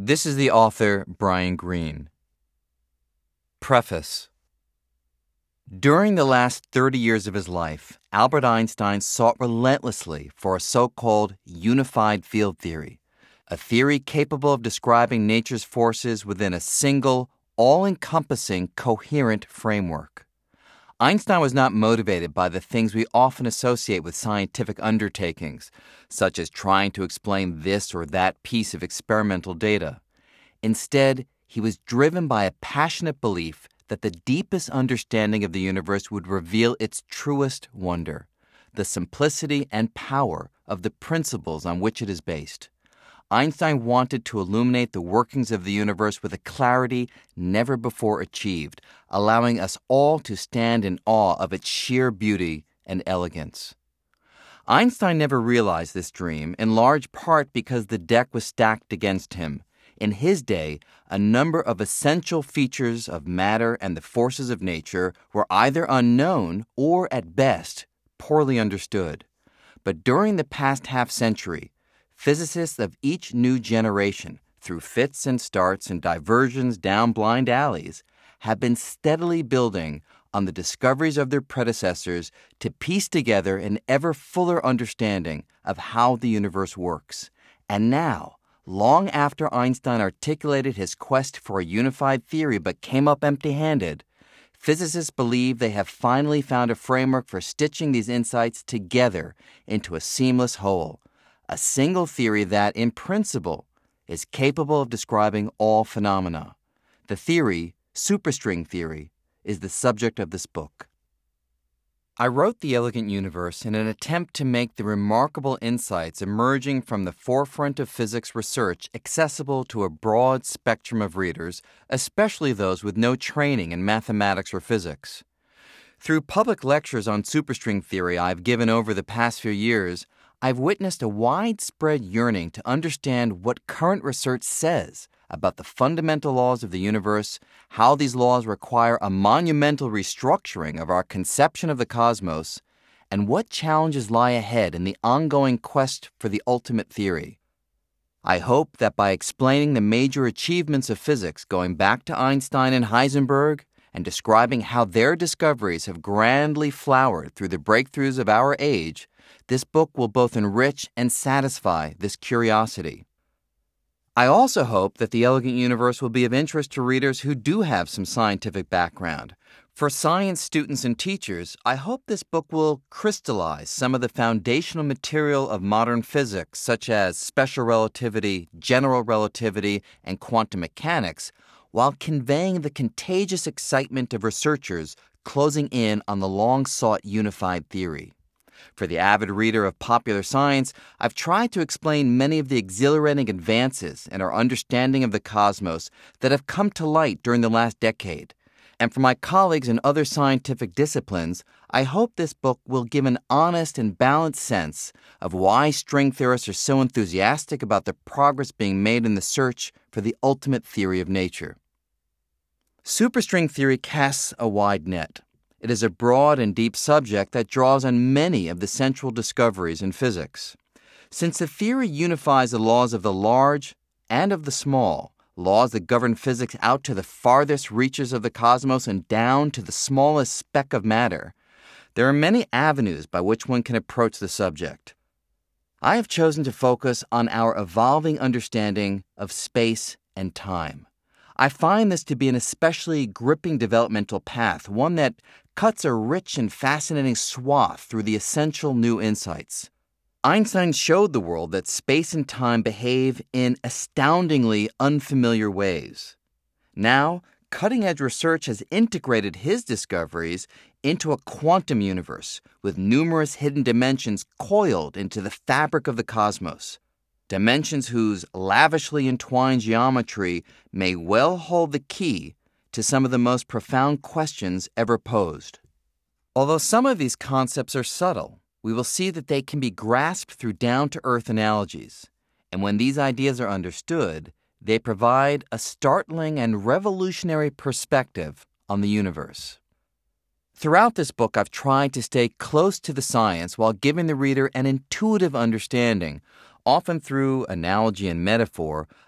This is the author, Brian Greene. Preface. During the last 30 years of his life, Albert Einstein sought relentlessly for a so-called unified field theory, a theory capable of describing nature's forces within a single, all-encompassing, coherent framework. Einstein was not motivated by the things we often associate with scientific undertakings, such as trying to explain this or that piece of experimental data. Instead, he was driven by a passionate belief that the deepest understanding of the universe would reveal its truest wonder, the simplicity and power of the principles on which it is based. Einstein wanted to illuminate the workings of the universe with a clarity never before achieved, allowing us all to stand in awe of its sheer beauty and elegance. Einstein never realized this dream, in large part because the deck was stacked against him. In his day, a number of essential features of matter and the forces of nature were either unknown or, at best, poorly understood. But during the past half-century, physicists of each new generation, through fits and starts and diversions down blind alleys, have been steadily building on the discoveries of their predecessors to piece together an ever fuller understanding of how the universe works. And now, long after Einstein articulated his quest for a unified theory but came up empty-handed, physicists believe they have finally found a framework for stitching these insights together into a seamless whole, a single theory that, in principle, is capable of describing all phenomena. The theory, superstring theory, is the subject of this book. I wrote The Elegant Universe in an attempt to make the remarkable insights emerging from the forefront of physics research accessible to a broad spectrum of readers, especially those with no training in mathematics or physics. Through public lectures on superstring theory I've given over the past few years, I've witnessed a widespread yearning to understand what current research says about the fundamental laws of the universe, how these laws require a monumental restructuring of our conception of the cosmos, and what challenges lie ahead in the ongoing quest for the ultimate theory. I hope that by explaining the major achievements of physics going back to Einstein and Heisenberg, and describing how their discoveries have grandly flowered through the breakthroughs of our age, this book will both enrich and satisfy this curiosity. I also hope that The Elegant Universe will be of interest to readers who do have some scientific background. For science students and teachers, I hope this book will crystallize some of the foundational material of modern physics, such as special relativity, general relativity, and quantum mechanics, while conveying the contagious excitement of researchers closing in on the long-sought unified theory. For the avid reader of popular science, I've tried to explain many of the exhilarating advances in our understanding of the cosmos that have come to light during the last decade. And for my colleagues in other scientific disciplines, I hope this book will give an honest and balanced sense of why string theorists are so enthusiastic about the progress being made in the search for the ultimate theory of nature. Superstring theory casts a wide net. It is a broad and deep subject that draws on many of the central discoveries in physics. Since the theory unifies the laws of the large and of the small, laws that govern physics out to the farthest reaches of the cosmos and down to the smallest speck of matter, there are many avenues by which one can approach the subject. I have chosen to focus on our evolving understanding of space and time. I find this to be an especially gripping developmental path, one that cuts a rich and fascinating swath through the essential new insights. Einstein showed the world that space and time behave in astoundingly unfamiliar ways. Now, cutting-edge research has integrated his discoveries into a quantum universe with numerous hidden dimensions coiled into the fabric of the cosmos. Dimensions whose lavishly entwined geometry may well hold the key to some of the most profound questions ever posed. Although some of these concepts are subtle, we will see that they can be grasped through down-to-earth analogies. And when these ideas are understood, they provide a startling and revolutionary perspective on the universe. Throughout this book, I've tried to stay close to the science while giving the reader an intuitive understanding, often through analogy and metaphor,